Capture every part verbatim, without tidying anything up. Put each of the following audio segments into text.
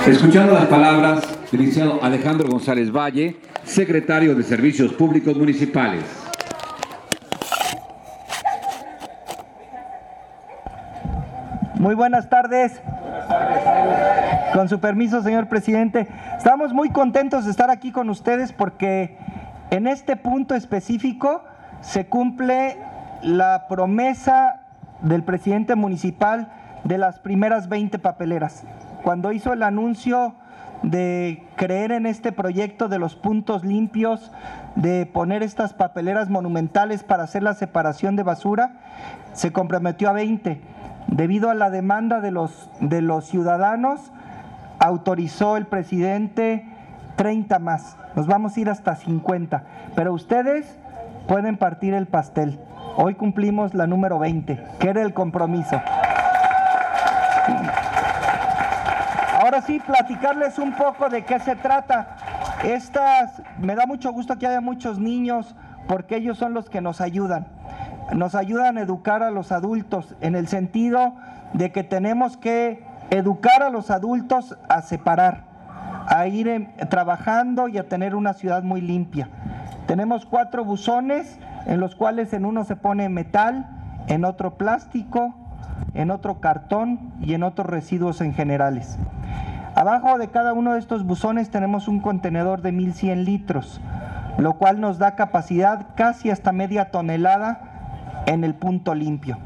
Escuchando las palabras del licenciado Alejandro González Valle, secretario de Servicios Públicos Municipales. Muy buenas tardes. Buenas tardes. Con su permiso, señor presidente. Estamos muy contentos de estar aquí con ustedes porque en este punto específico se cumple la promesa del presidente municipal de las primeras veinte papeleras. Cuando hizo el anuncio de creer en este proyecto de los puntos limpios, de poner estas papeleras monumentales para hacer la separación de basura, se comprometió a veinte. Debido a la demanda de los, de los ciudadanos, autorizó el presidente treinta más. Nos vamos a ir hasta cincuenta, pero ustedes pueden partir el pastel. Hoy cumplimos la número veinte, que era el compromiso. Ahora sí, platicarles un poco de qué se trata. Estas, me da mucho gusto que haya muchos niños, porque ellos son los que nos ayudan. Nos ayudan a educar a los adultos, en el sentido de que tenemos que educar a los adultos a separar, a ir en, trabajando y a tener una ciudad muy limpia. Tenemos cuatro buzones, en los cuales en uno se pone metal, en otro plástico, en otro cartón y en otros residuos en generales. Abajo de cada uno de estos buzones tenemos un contenedor de mil cien litros, lo cual nos da capacidad casi hasta media tonelada en el punto limpio.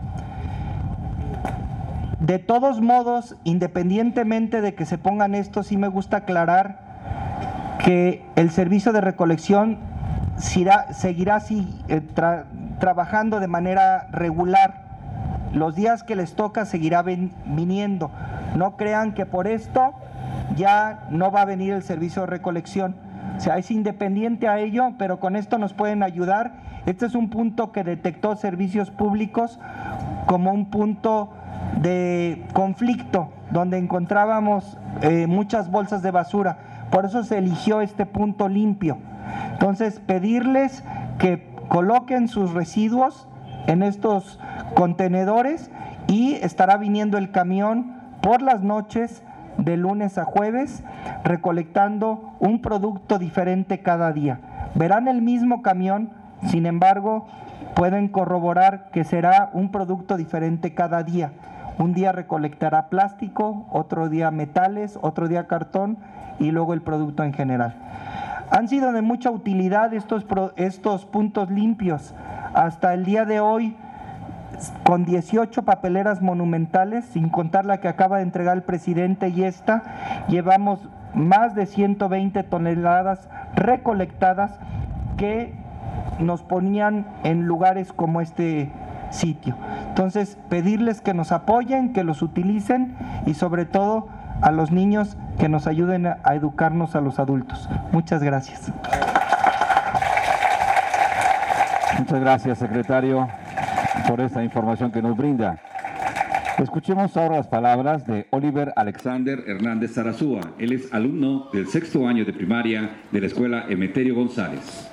De todos modos, independientemente de que se pongan estos, sí me gusta aclarar que el servicio de recolección seguirá, seguirá así, eh, tra, trabajando de manera regular. Los días que les toca seguirá ven, viniendo. No crean que por esto ya no va a venir el servicio de recolección. O sea, es independiente a ello, pero con esto nos pueden ayudar. Este es un punto que detectó Servicios Públicos como un punto de conflicto, donde encontrábamos eh, muchas bolsas de basura. Por eso se eligió este punto limpio. Entonces, pedirles que coloquen sus residuos en estos contenedores y estará viniendo el camión por las noches de lunes a jueves recolectando un producto diferente cada día. Verán el mismo camión, sin embargo, pueden corroborar que será un producto diferente cada día. Un día recolectará plástico, otro día metales, otro día cartón y luego el producto en general. Han sido de mucha utilidad estos, estos puntos limpios. Hasta el día de hoy, con dieciocho papeleras monumentales, sin contar la que acaba de entregar el presidente y esta, llevamos más de ciento veinte toneladas recolectadas que nos ponían en lugares como este sitio. Entonces, pedirles que nos apoyen, que los utilicen y sobre todo a los niños que nos ayuden a, a educarnos a los adultos. Muchas gracias. Muchas gracias, secretario, por esta información que nos brinda. Escuchemos ahora las palabras de Oliver Alexander Hernández Zarazúa. Él es alumno del sexto año de primaria de la escuela Emeterio González.